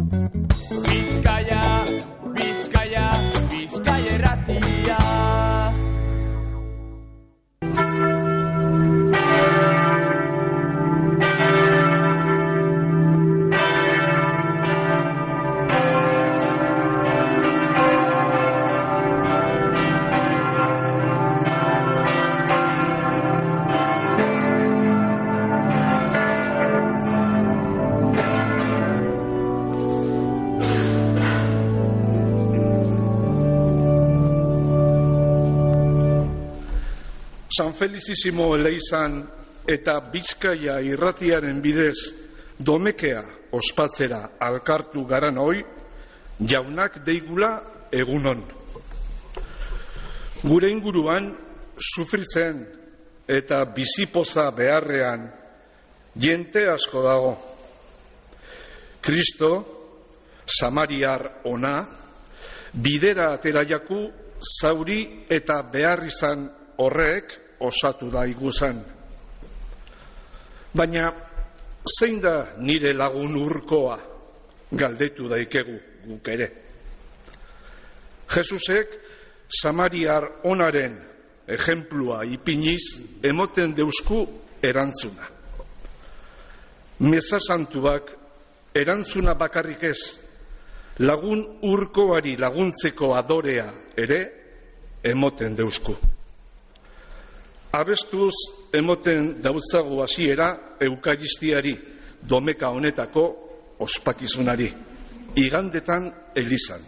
Bizkaia, Bizkaia, Bizkaia Irratia. San Felicissimo Eleizan eta Bizkaia Irratiaren bidez domekea ospatzera alkartu garan hoi, jaunak deigula egunon. Gure inguruan sufritzen eta bizipoza beharrean jente asko dago. Kristo, Samariar ona, bidera atera jaku zauri eta behar izan horrek osatu da iguzan. Baina, zein da nire lagun urkoa, galdetu daikegu guk ere. Jesusek Samariar onaren ejemplua ipiniz emoten deusku erantzuna. Meza santuak erantzuna bakarrik ez, lagun urkoari laguntzeko adorea ere emoten deusku. Abestuz emoten dautzagu hasiera eukaristiari, domeka honetako ospakizunari, igandetan elizan.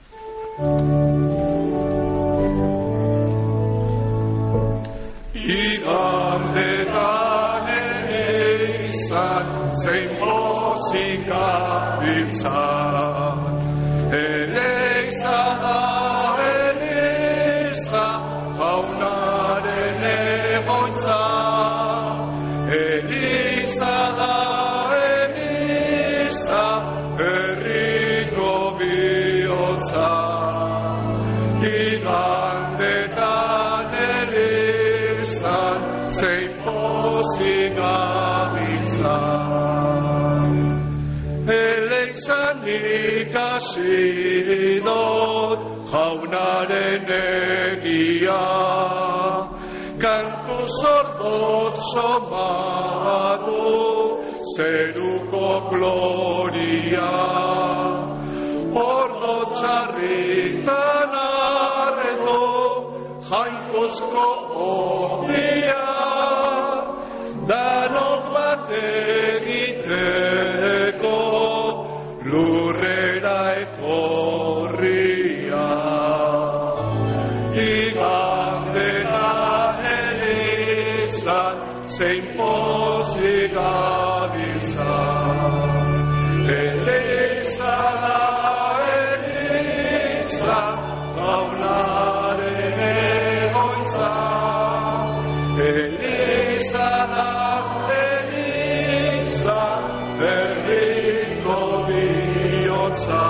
Igandetan elizan, zein pozik gabiltzan, Eleiza da Eliza, jaunaren egoitza. Eliza da Eliza, herriko bihotza. Igandetan elizan, zein pozik gabiltzan. Eleizan ikasi dut jaunaren egia, kantu zordot somatu zeruko gloria. Ordo txarritan arreto jainkozko odia, danok bat egiteko lurrera etorria. Igandetan elizan, zein pozik gabiltzan. Eliza da Eliza, jaunaren egoitza. Eliza da Eliza, herriko bihotza.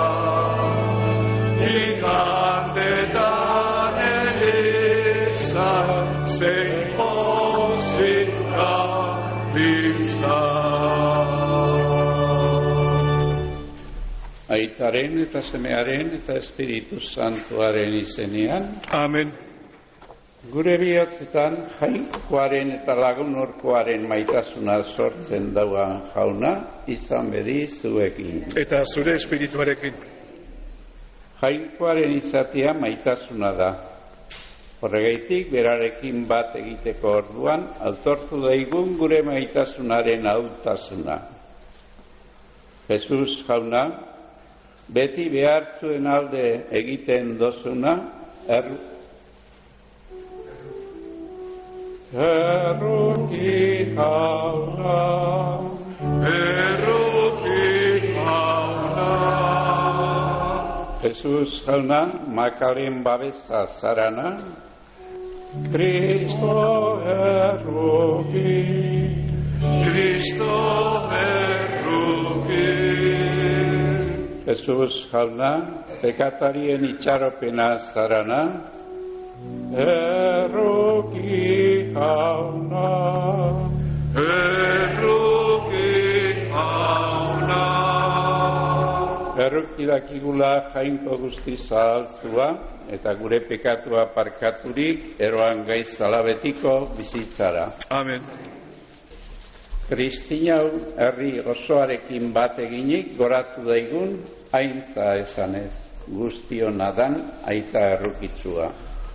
Igandetan elizan, zein pozik gabiltzan. Aitaren eta Semearen eta Espiritu Santuaren izenean. Amen. Gure bihotzetan jainkoaren eta lagun urkoaren maitasuna sortzen dauan jauna, izan bedi zuekin. Eta zure espirituarekin. Jainkoaren izatea maitasuna da. Horregaitik berarekin bat egiteko orduan, altortu daigun gure maitasunaren ahultasuna. Jesus jauna, beti behar zuen alde egiten dozuna, Erruki jauna, Erruki jauna. Jesus jauna, makalen babesa zarana, Kristo erruki, Kristo erruki. Jesus jauna, pekatarien itxaropena zarana, Erruki jauna, Erruki jauna. Berruki dakigula jainko guzti zahaltua eta gure pekatua parkaturik eroan gaizala betiko bizitzara. Amen. Kristinau herri osoarekin bat eginik goratu daigun aintza esanez, guztiona dan aita errukitsua.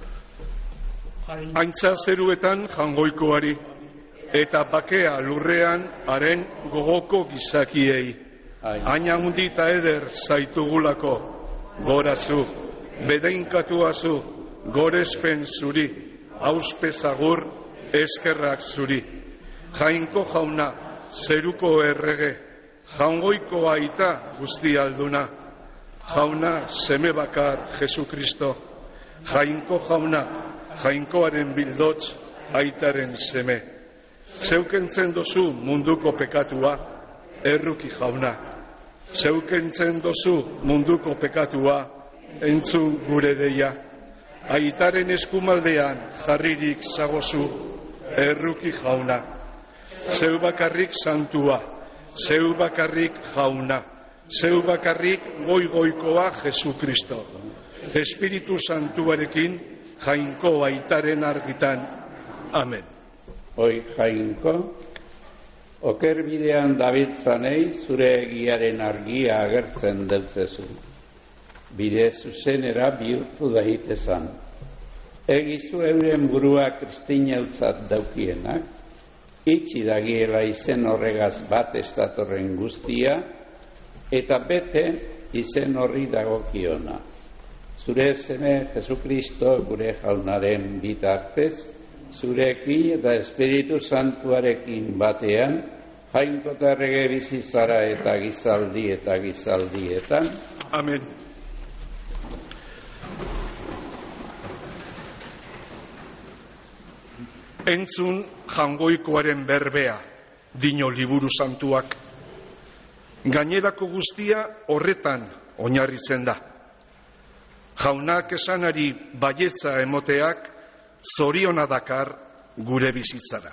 Aintza zeruetan jangoikoari, eta bakea lurrean haren gogoko gizakiei. Aina hundi eta eder zaitugulako, gorazu, bedeinkatuazu, gorespen zuri, auspezagur, eskerrak zuri. Jainko jauna, zeruko errege, jangoiko aita guzti alduna. Jauna, seme bakar, Jesukristo. Jainko jauna, jainkoaren bildotz, aitaren seme. Zeukentzen dozu munduko pekatua, erruki jauna. Zeukentzen dozu munduko pekatua, entzun gure deia. Aitaren eskumaldean jarririk zagozu, erruki jauna. Zeu bakarrik santua, zeu bakarrik jauna, zeu bakarrik goigoikoa Jesukristo. Espiritu Santuarekin jainko aitaren argitan. Amen. Hoi jainko, oker bidean dabiltzanei zure egiaren argia agertzen deutzezu. Bide zuzenera bihurtu daitezan. Egizu euren burua kristinautzat daukienak, itxi dagiela izen horregaz bat ez datorren guztia, eta bete izen horri dagokiona. Zure seme Jesukristo gure jaunaren bitartez, zurekin eta Espiritu Santuarekin batean, jainko eta errege bizizara eta gizaldietan. Amen. Entzun jangoikoaren berbea, dino liburu santuak. Gainerako guztia horretan oinarritzen da. Jaunak esanari baietza emoteak zoriona dakar gure bizitzara.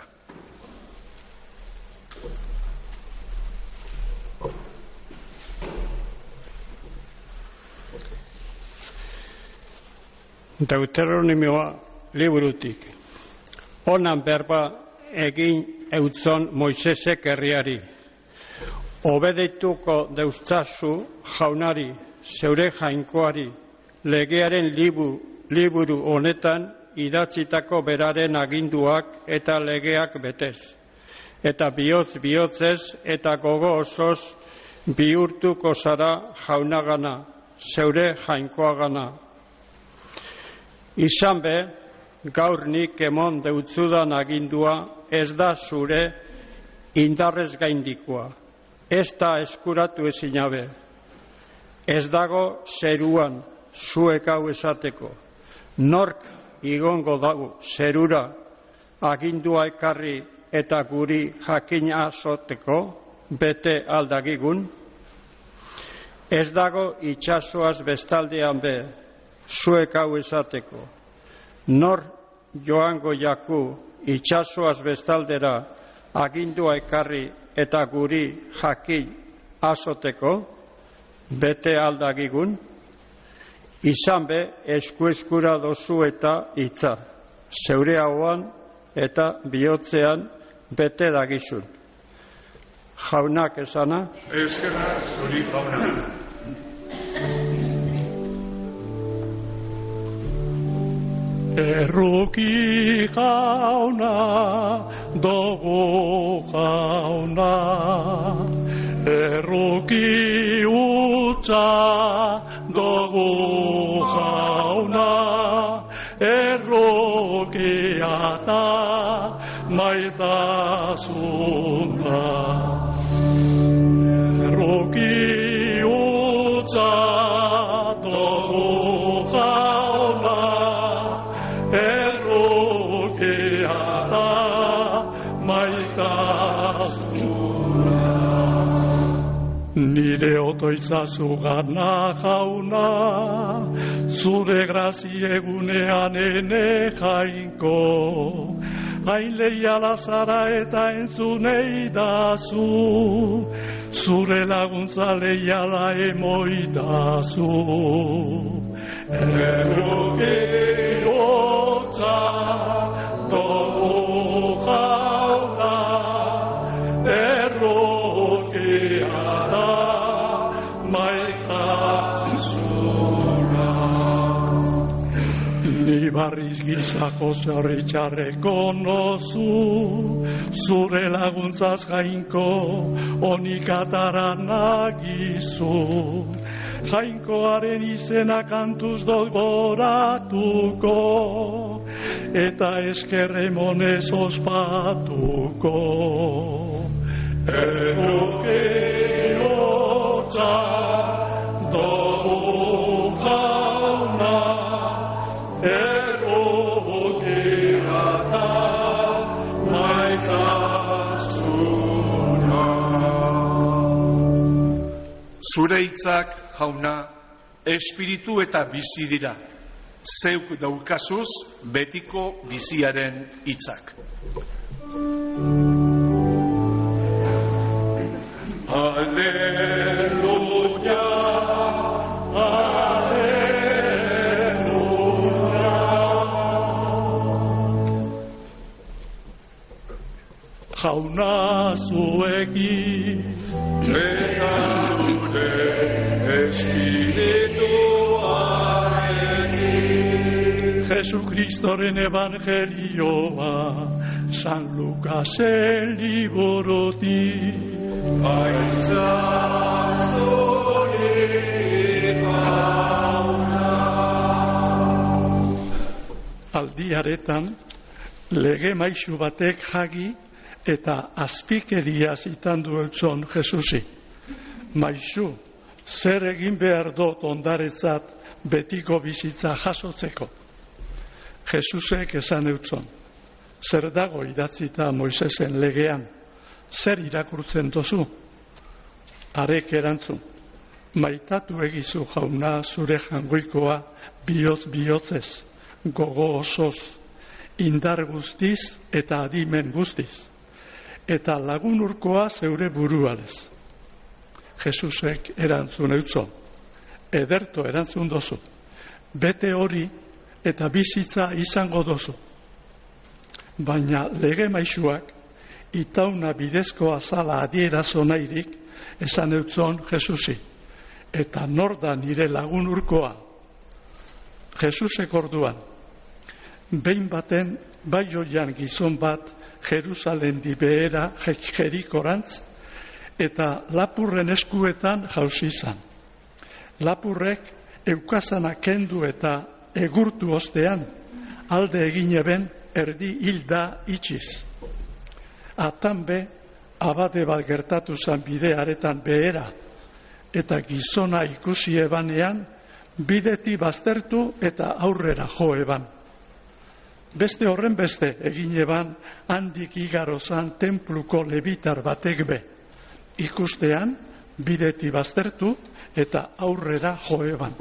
Deuteronomioa liburutik. Onan berba egin eutzon Moisesek herriari. Obedeituko deustzazu jaunari, zeure jainkoari, legearen liburu honetan idatzitako beraren aginduak eta legeak betez. Eta bihotzez eta gogo osoz bihurtuko zara jaunagana, zeure jainkoagana. Izan be, gaur nik emon deutzudan agindua ez da zure indarrez gaindikoa, ez da eskuratu ezinabe. Ez dago zeruan zuek hau esateko. Nork igongo dago zerura agindua ekarri eta guri jakin azoteko bete aldagigun. Ez dago itsasoaz bestaldean be zuek hau esateko. Nor joango jaku itsasoaz bestaldera agindua ekarri eta guri jakin azoteko bete aldagigun. Izan be eskura dozu eta hitza, zeure hauan eta bihotzean bete dagizun. Jaunak esana? Eskerrak zuri jauna. Erruki jauna, dogo jauna, erruki utza, dogo jauna, errukia da maitasuna. Erruki utza, dogo jauna, errukia da maitasuna. Nire otoizazu gana jauna, zure grazi egunean ene jainko. Hain leiala zara eta entzunei dazu, zure laguntza leiala emoitazu. Errokeiotza dugu jauna, errokea da maitasuna. Ni barriz gizako zorritxarreko nozu, zure laguntzaz jainko onikatara nagizu. Jainkoaren izena kantuz dut goratuko, eta eskerremonez ospatuko. Errokeiotza dugu jauna, errokea da maitasuna. Zure hitzak, jauna, espiritu eta bizi dira. Zeuk daukazuz betiko biziaren hitzak. Aleluia, aleluia. Jauna zuekin, eta zure espirituarekin. Jesukristoren evangelioa, San Lukasen liburutik. Aldiaretan, lege maisu batek jagi eta azpikeria zitan dueltzon Jesusi. Maisu, zer egin behar dut ondaretzat betiko bizitza jasotzeko? Jesusek esan eutzon, zer dago idatzita Moisesen legean? Zer irakurtzen dozu? Arek erantzun, maitatu egizu jauna zure jangoikoa bihotz bihotzez, gogo osoz, indar guztiz eta adimen guztiz, eta lagunurkoa zeure burualez. Jesusek erantzun eutzon, ederto erantzun dozu, bete hori eta bizitza izango dozu. Baina lege maisuak itauna bidezko azala adierazo nahirik esan eutzon Jesusi. Eta nor da nire lagun urkoa? Jesusek orduan, behin baten baioian gizon bat Jerusalen dibehera Jerikorantz eta lapurren eskuetan jauzi izan. Lapurrek eukazana kendu eta egurtu ostean alde egin eben erdi hilda itxiz. Atan be, abade bat gertatu zan bide aretan behera, eta gizona ikusi ebanean, bideti baztertu eta aurrera jo eban. Beste horren beste egin eban, handik igaro zan tenpluko lebitar batek be. Ikustean, bideti baztertu eta aurrera jo eban.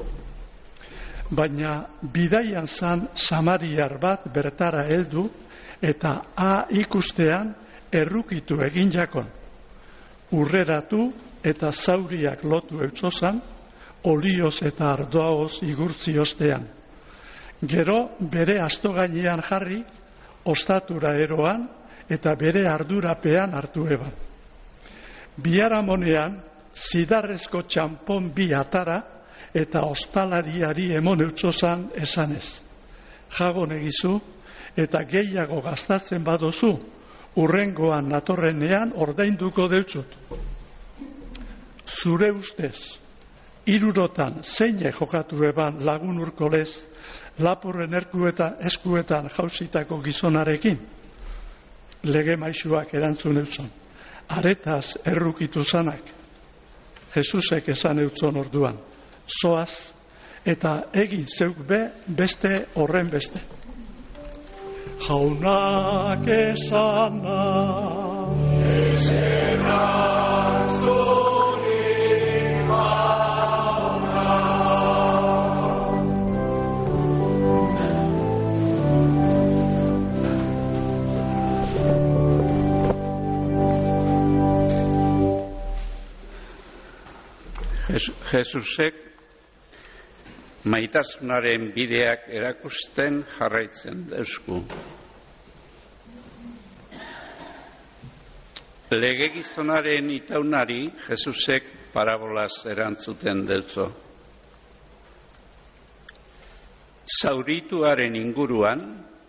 Baina bidaian zan samariar bat bertara heldu, eta ikustean, errukitu egin jakon, urreratu eta zauriak lotu eutsozan, olioz eta ardoaoz igurtzi ostean. Gero bere astogainean jarri, ostatura eroan eta bere ardurapean hartu eban. Biharamonean, zidarrezko txampon bi atara eta ostalariari emon eutsozan esanez. Jagon egizu eta gehiago gastatzen badozu, urrengoan natorrenean ordainduko deutzut. Zure ustez, 5 zeine jokatu eban lagun urkolez, lapurren eskuetan jausitako gizonarekin? Lege maisuak erantzun eutzon. Aretaz errukitu zanak. Jesusek esan eutzon orduan. Zoaz eta egin zeuk be beste horren beste. Jaunak esana ezerak zuri jauna. Jesusek maitasunaren bideak erakusten jarraitzen deusku. Legegizonaren itaunari Jesusek parabolaz erantzuten deutzo. Zaurituaren inguruan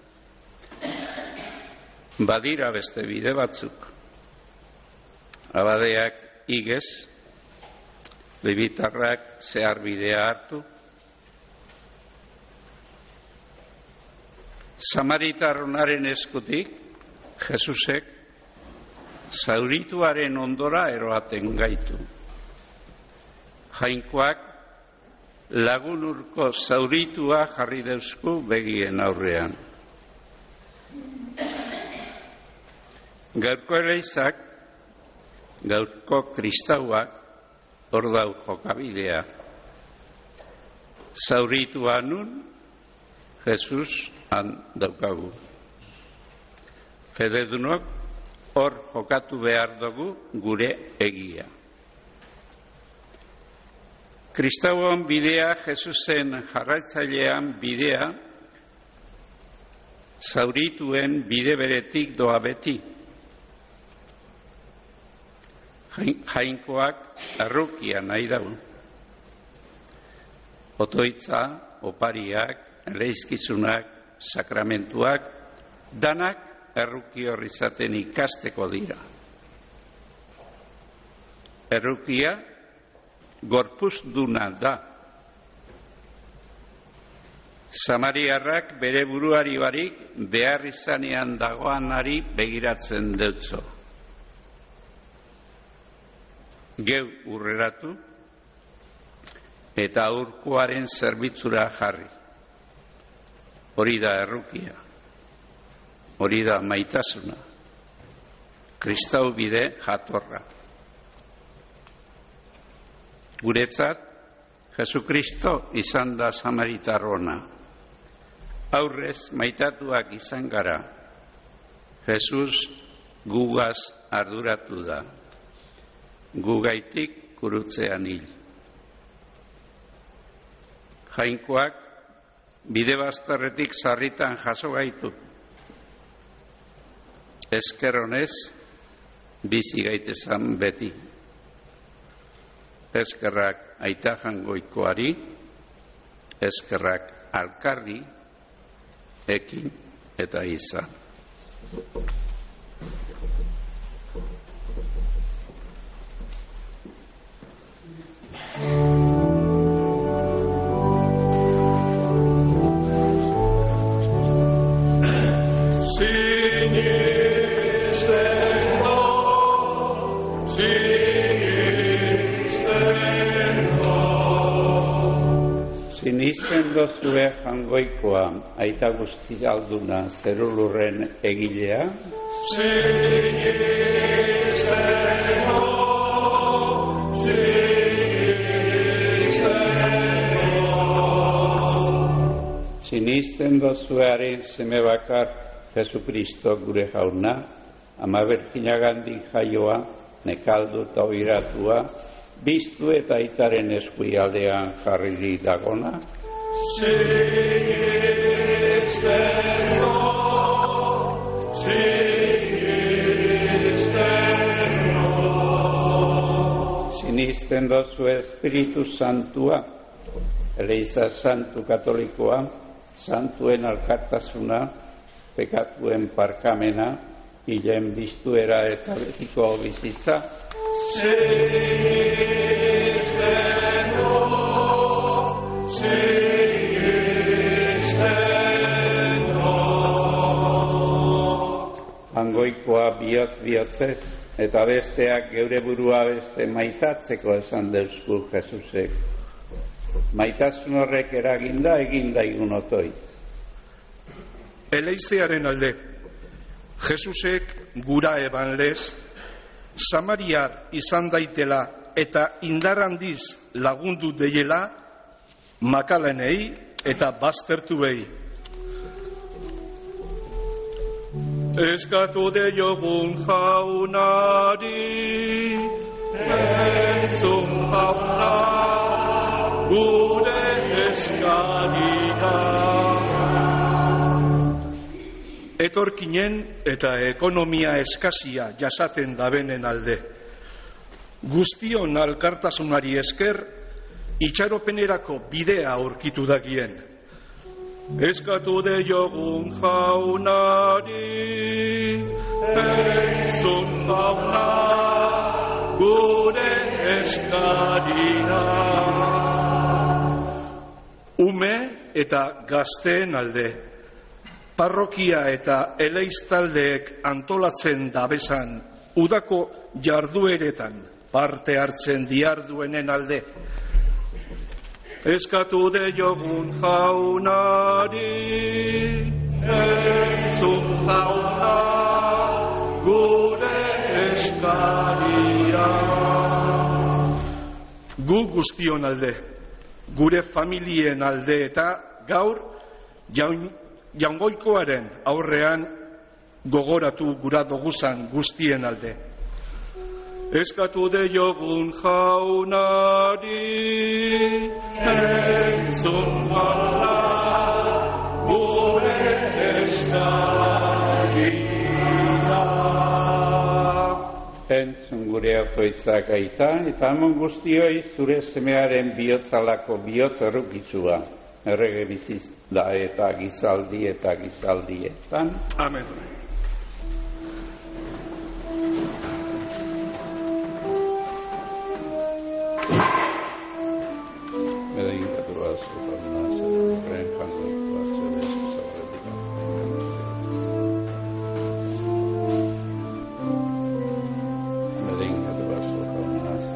badira beste bide batzuk. Abadeak igez, lebitarrak zehar bidea hartu. Samaritarronaren eskutik Jesusek zaurituaren ondora eroaten gaitu. Jainkoak lagun urko zauritua jarri deusku begien aurrean. Gaurko eleizak, gaurko kristauak, hor dau jokabidea. Zauritua nun, Jesus han daukagu. Fededunok, hor jokatu behar dugu gure egia. Kristauon bidea, Jesusen jarraitzailean bidea, zaurituen bide beretik doa beti. Jainkoak errukia nahi dago. Otoitza, opariak, eleizkizunak, sakramentuak, danak erruki horri izaten ikasteko dira. Errukia gorpuzduna da. Samariarrak bere buruari barik behar izanean dagoanari begiratzen deutzo. Geu urreratu eta aurkoaren zerbitzura jarri. Hori da errukia. Hori da maitasuna. Kristau bide jatorra. Guretzat, Jesukristo izan da samaritarrona. Aurrez maitatuak izan gara. Jesus gugaz arduratu da. Gugaitik kurutzean hil. Jainkoak bide bazterretik sarritan jaso gaitu. Esker honez bizi gaitezan beti. Eskerrak aita jangoikoari, eskerrak alkarri, ekin eta izan. Sinisten dozue jangoikoa, aita guztialduna zerulurren egilea. Sinisten dozuearen seme bakar Jesukristo gure jauna, ama bertinagandik jaioa, nekaldu eta oiratua, biztu eta aitaren eskuialdean jarri dagona. Sinisten dozu Espiritu Santua, Eleiza Santu Katolikoa, santuen alkartasuna, pekatuen parkamena, hilen biztuera eta betiko bizitza. Hangoikoa bihotz-bihotzez eta besteak geure burua beste maitatzeko esan deusku Jesusek. Maitasun horrek eraginda eginda igun otoiz. Eleizearen alde, Jesusek gura eban lez, Samariar izan daitela eta indar handiz lagundu deiela makalenei eta baztertuei. Eskatu deiogun jaunari, entzun jauna, gure eskaria. Etorkinen eta ekonomia eskasia jasaten dabenen alde. Guztion alkartasunari esker, itxaropenerako bidea aurkitu dagien. Eskatu deiogun jaunari, entzun jauna, gure eskaria. Ume eta gazteen alde, parrokia eta eleiztaldeek antolatzen dabesan udako jardueretan parte hartzen diarduenen alde. Eskatu deiogun jaunari, entzun jauna, gure eskaria. Gu guztion alde, gure familien alde eta gaur jaungoikoaren aurrean gogoratu gura doguzan guztien alde. Eskatu deiogun jaunari, entzun jauna, gure eskaria. Entzun gure afoitzak aita, eta amon guztioi zure semearen bihotzalako bihotz errukizua. Errege biziz da eta gizaldietan. Amen. Medingatu bazu, ren jangoitu bazu, bezu zaurretik. Medingatu bazu, ren jangoitu bazu,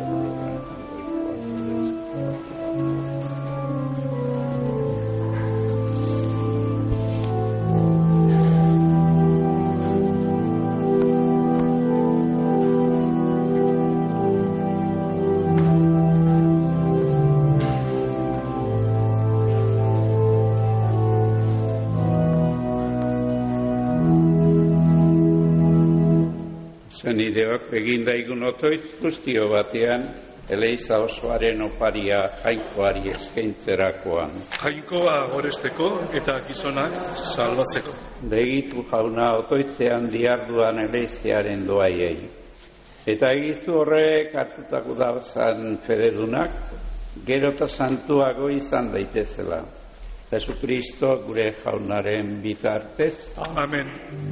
Zenideok eginda igun otoiz guztio batean, eleiza osoaren oparia jainkoari eskaintzerakoan. Jainkoa goresteko eta gizonak salbatzeko. Begitu jauna otoitzean diarduan eleizearen doaiei. Eta egizu horrek hartutako dauzan federunak, gero eta santuago izan daitezela. Jesukristo gure jaunaren bitartez. Amen.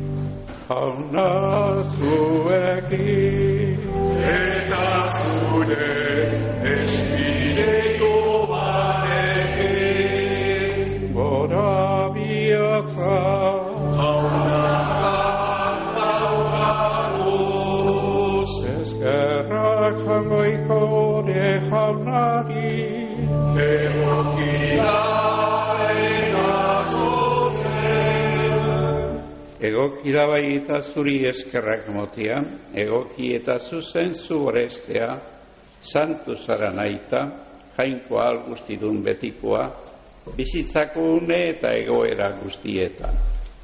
Jauna zuekin Eta zure espiritu barekin, gora bihotza jauna gauguz. eskerrak jangoiko de jaunari Egokia eta zuzen. Egoki da bai eta zuri eskerrak motian, egoki eta zuzen zu orestea, santu zara naita, jainkoa algustidun betikoa, bizitzako une eta egoera guztietan.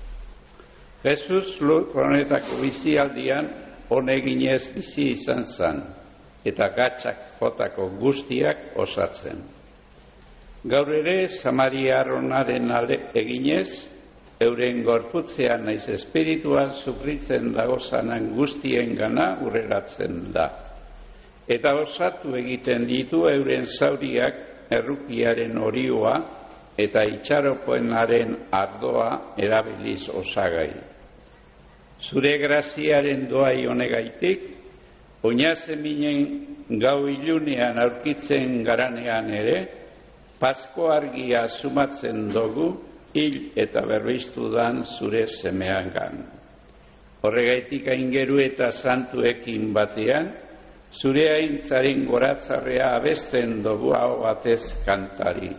Jesus lur planetako bizialdian honeginez bizi izan zan, eta gatsak jotako guztiak osatzen. Gaur ere Samariarronaren eginez, euren gorputzean naiz espirituan sufritzen dagozanan guztien gana urreratzen da. Eta osatu egiten ditu euren zauriak errukiaren orioa eta itxaropenaren ardoa erabiliz osagai. Zure graziaren doai honegaitik, oinazen minen gau ilunean aurkitzen garanean ere, Pasko argia sumatzen dugu, hil eta berbiztudan zure semeangan. Horregaitik aingeru eta santuekin batean, zure aintzaren goratzarrea abesten dugu hau batez kantari.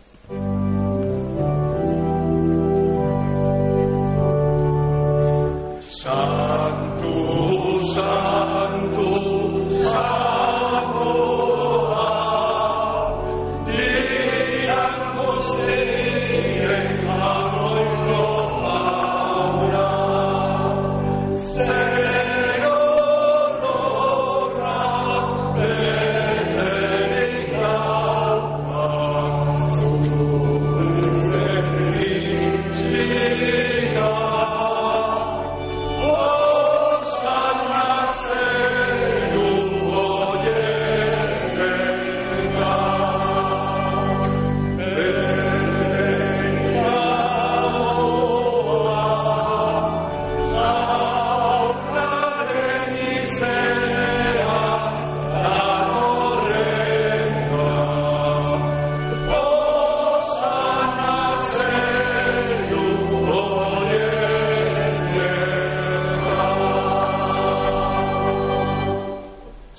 Santu, santu, santua, diran guztien jagoiko fauna, zer horra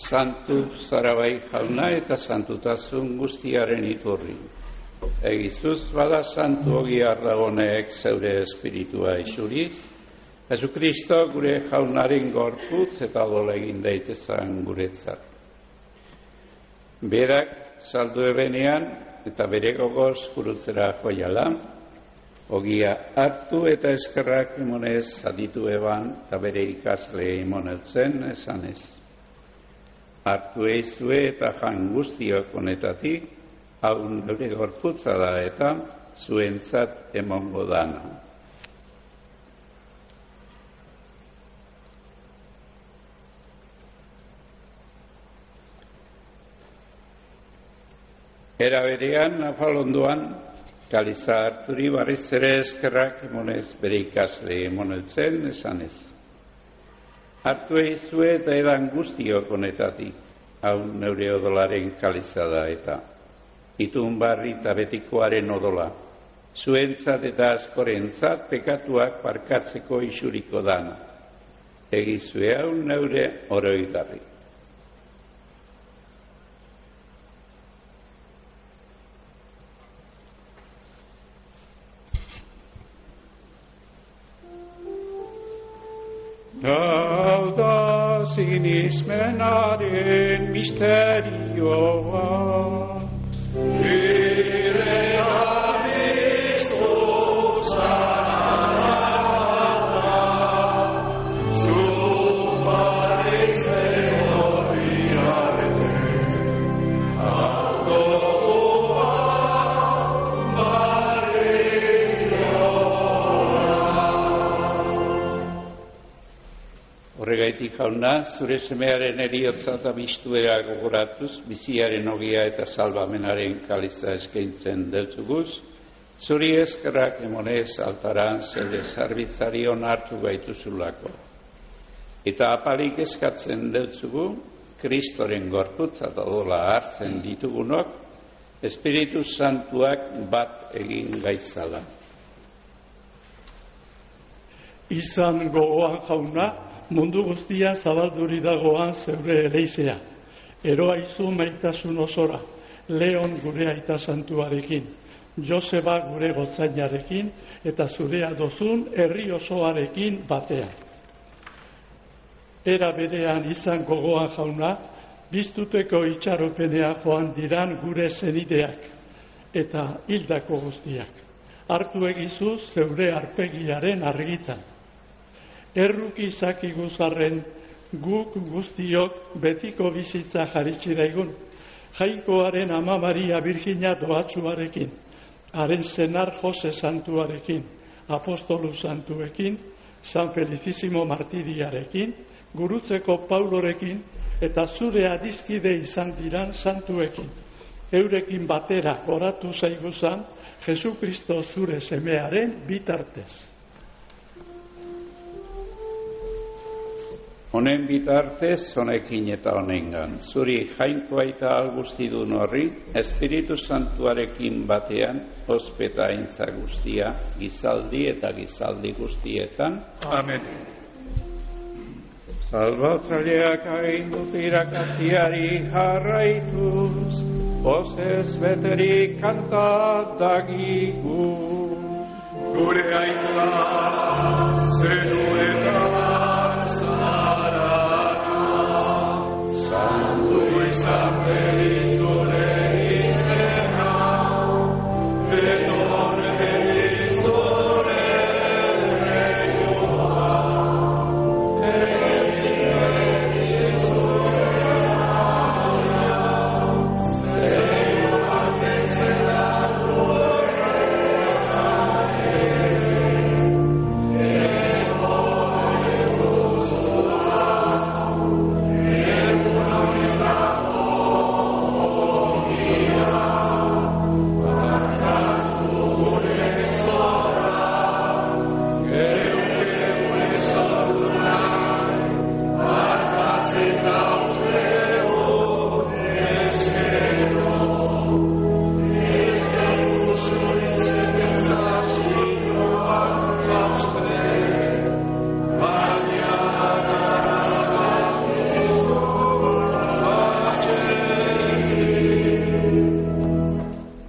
santu zara bai jauna eta santutasun guztiaren iturri. Egiztuz bada santu ogiar dagonek zeure espiritua isuriz, Jesukristo gure jaunaren gorputz eta dola egin daitezan guretzat. Berak saldu ebenean eta bere gogoz gurutzera joiala, ogia hartu eta eskerrak emonez aditu eban eta bere ikasle emoneutzen esanez. Hartu eizue eta jan guztiok honetatik, hau neure gorputza da eta zuentzat emongo dana. Era berean, afalondoan, kaliza harturi barriz ere eskerrak emonez bere ikasle emoneutzen esanez. Hartu eizue eta edan guztiok honetatik, hau neure odolaren kaliza da eta itun barri eta betikoaren odola, zuentzat eta askorentzat pekatuak barkatzeko isuriko dana. Egizue hau neure oroigarri. Hau da sinismenaren misterioa, Horregaitik jauna, zure semearen eriotza eta bistuera gogoratuz, biziaren ogia eta salbamenaren kaliza eskaintzen deltzuguz, zuri eskerrak emonez altaran zede zerbitzarion hartu gaituzulako. Eta apalik eskatzen deltzugu, Kristoren gorputza eta dola hartzen ditugunok, Espiritu Santuak bat egin gaitzala. Izan gogoan jauna, mundu guztia zabalduri dagoan zeure eleizea. Eroa izu maitasun osora, Leon gure aita santuarekin, Joseba gure gotzainarekin, eta zurea dozun herri osoarekin batean. Era berean izan gogoan jauna, biztuteko itxaropenea joan diran gure zenideak, eta hildako guztiak. Hartu egizu zeure arpegiaren argitan. Erruki izakiguzarren guk guztiok betiko bizitza jaritsi daigun, Jainkoaren Ama Maria Virgina doatsuarekin, haren senar Jose santuarekin, apostolu santuekin, San Felicissimo martiriarekin, gurutzeko Paulorekin, eta zure adiskide izan diran santuekin. Eurekin batera oratu zaiguzan, Jesukristo zure semearen bitartez. Honen bitartez, honekin eta honengan, zuri jainkoa eta algustidun horri, Espiritu Santuarekin batean, ospeta aintza guztia, gizaldi eta gizaldi guztietan. Amen. Salbatzaileak aindut irakatziari jarraituz, pozez beterik kantadagigu. Gure aita zenuetan zarata, santu izan berizure izena, betor berizure reioa, berizure aia, zenuak ezelan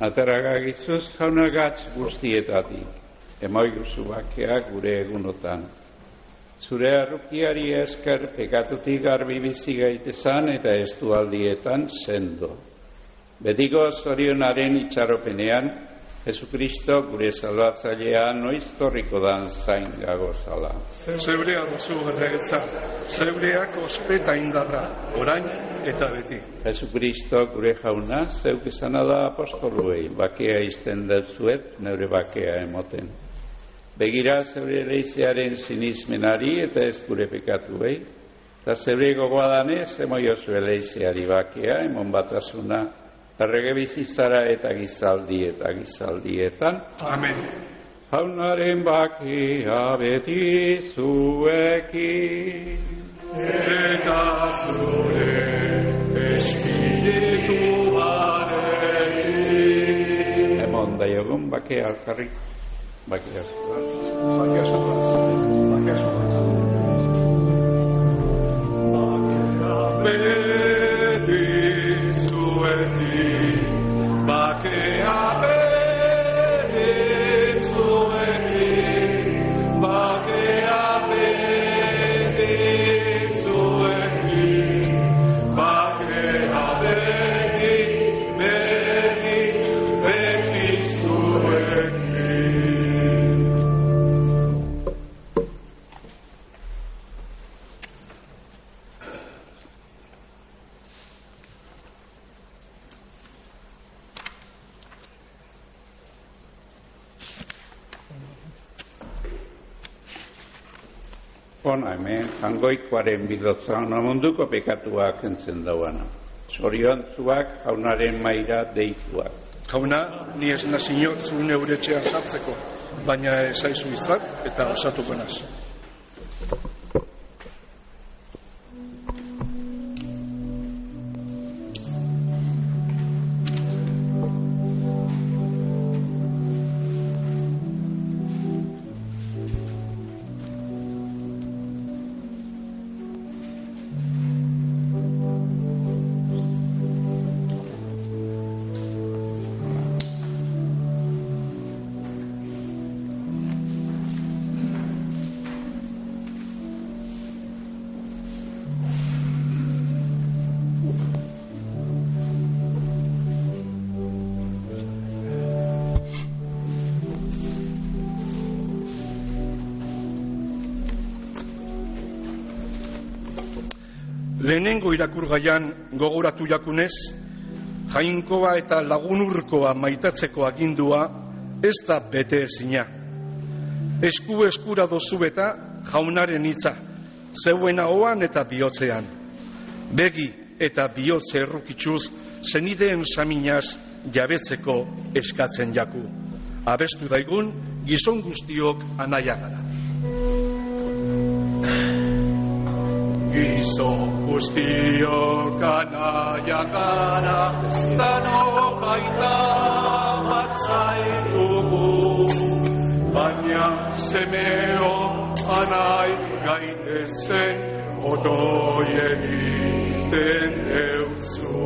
Ateragagizuz jaunagatz guztietatik, emaiguzu bakea gure egunotan. Zure arrukiari esker pekatutik garbi bizi gaitezan eta estualdietan sendo. Betiko zorionaren itxaropenean, Jesukristo gure salbatzailea noiz torriko dan zain gagozala. Zeurea duzu erregetza, zeureak ospeta indarra, orain eta beti. Jesukristo gure jauna, zeuk izana da apostoluei, bakea izten dutzuet, neure bakea emoten. Begira zeure leizearen sinismenari eta ez gure pekatuei, eta zeure gogoa danez, emoiozu leizeari bakea, emon batasuna, errege bizitzara eta gizaldietan. Amen. Jaunaren bakea beti zuekin. Eta zure espirituarekin. Emon daiogun bakea alkarrik. Bakea zuaz. Bakea zuaz. Bakea zuaz. Beti zuekin. Bakea beti zuekin. Bakea beti zuekin. Bakea beti, beti, beti zuekin. Hona hemen, jangoikoaren bidotzan munduko pekatua kentzen dauana. Zoriontzuak jaunaren maira deituak. Jauna, ni ez nazinot zuen euretxean sartzeko, baina ezaizu izat eta osatuko naz. Lehenengo irakurgaian gogoratu jakunez, jainkoa eta lagunurkoa maitatzeko agindua ez da bete ezina. Esku eskura dozu eta jaunaren hitza, zeuen ahoan eta bihotzean. Begi eta bihotze errukitxuz zenideen saminaz jabetzeko eskatzen jaku. Abestu daigun gizon guztiok anaia gara. Gizon guztiok anaia gara, danok aita bat zaitugu, baina semeok anai gaitezen otoi egiten deutzu.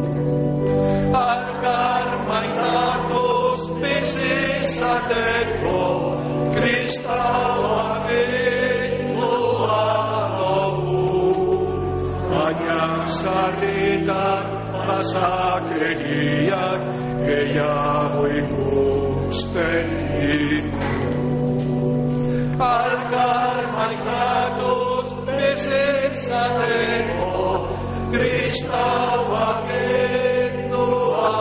Alkar maitatoz bezezateko, kristaua gendoa baina sarritan pasakeriak gehiago ikusten ditu. Alkar maitatoz bezezateko, kristaua gendoa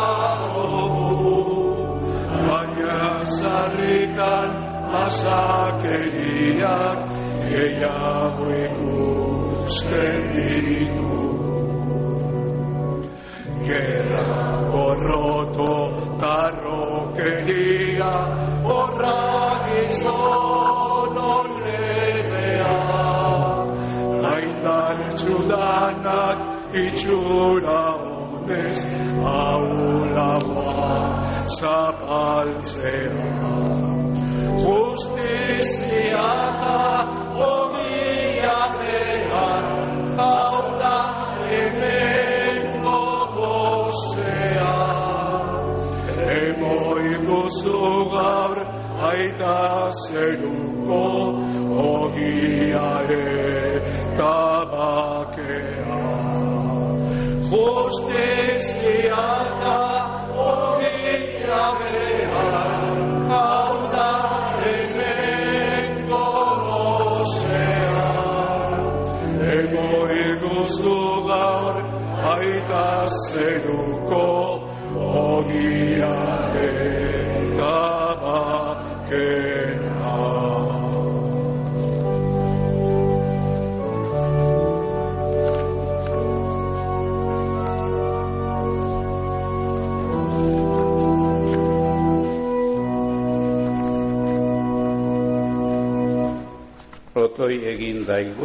baina sarritan pasakeriak gehiago ikusten ditu. Gerra, gorroto, tarrokeria, horra gizon onlegea. Gaindartxu danak itxura honez, aulagoa zapaltzea. Justizia eta ogia behar, hau da hemen gogozea. iguzu gaur aita zeruko ogiare tabakea. Justizia eta ogia behar hau da hemengo gozea. Ego iguzu gaur aita zeruko ogiare tabakea. Otoi egin daigu.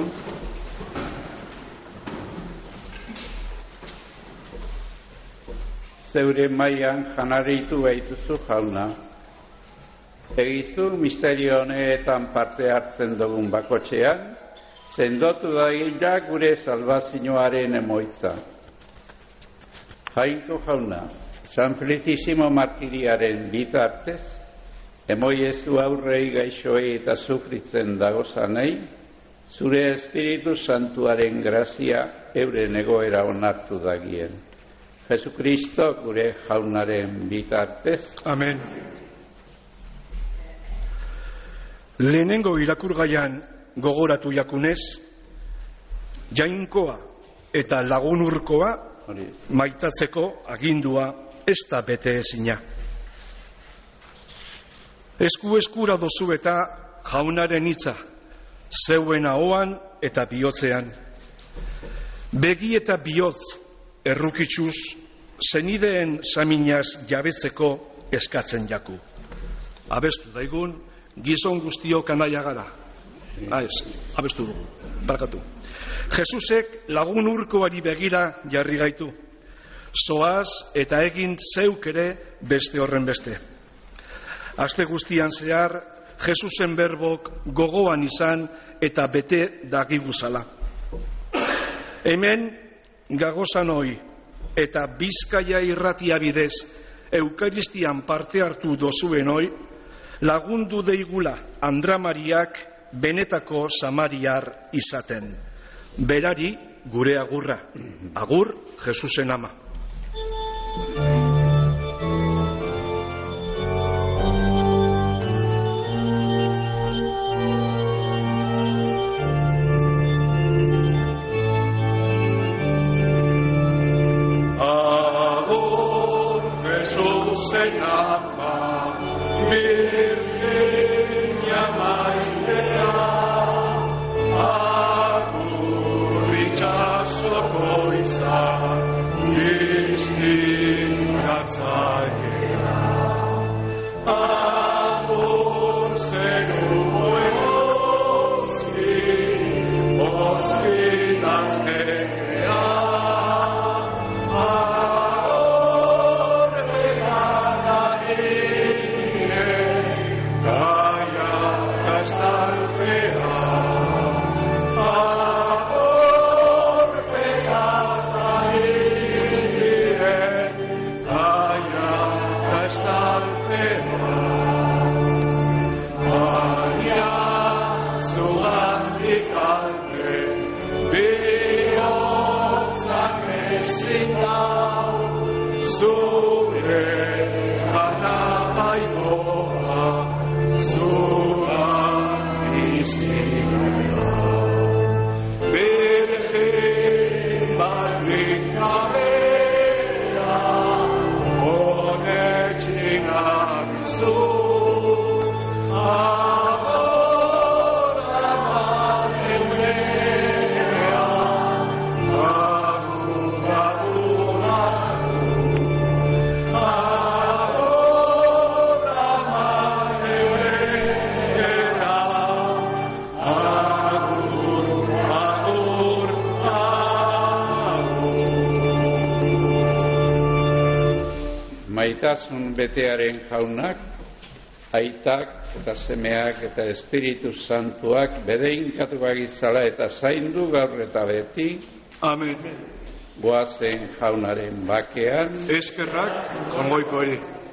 Zeure mailan janaritu baituzu jauna. Egizu misterio honetan parte hartzen dugun bakotxean, sendotu daila gure salvazioaren emoitza. Jainko jauna, San Felicissimo martiriaren bitartez, emoiezu aurrei gaixoei eta sufritzen dagozanei, zure Espiritu Santuaren grazia euren egoera onartu dagien. Jesukristo gure jaunaren bitartez. Amen. Lehenengo irakurgaian gogoratu jakunez, jainkoa eta lagunurkoa maitatzeko agindua ez da bete ezina. Eskura dozu eta jaunaren hitza, zeuen ahoan eta bihotzean. Begi eta bihotz errukitsuz, zenideen saminaz jabetzeko eskatzen jaku. Abestu daigun, gizon guztiok anaia gara. Abestu dugu, barkatu. Jesusek lagun urkoari begira jarri gaitu. Zoaz eta egin zeuk ere beste horren beste. Aste guztian zehar, Jesusen berbok gogoan izan eta bete dagiguzala. Hemen, gagozan hoi eta Bizkaia irratia bidez Eukaristian parte hartu dozuen hoi, lagundu deigula Andra Mariak benetako samariar izaten. Berari gure agurra. Agur Jesusen ama. Jesusen ama, Virginia maitea, agur itxasoko izan, distingatzailea. Agur zerumoen ospitazkekea, Maitasun betearen jaunak, aitak eta semeak eta Espiritu Santuak bedeinkatu bagizala eta zaindu gaur eta beti. Amen. Goazen jaunaren bakean. Eskerrak, jongoiko ere.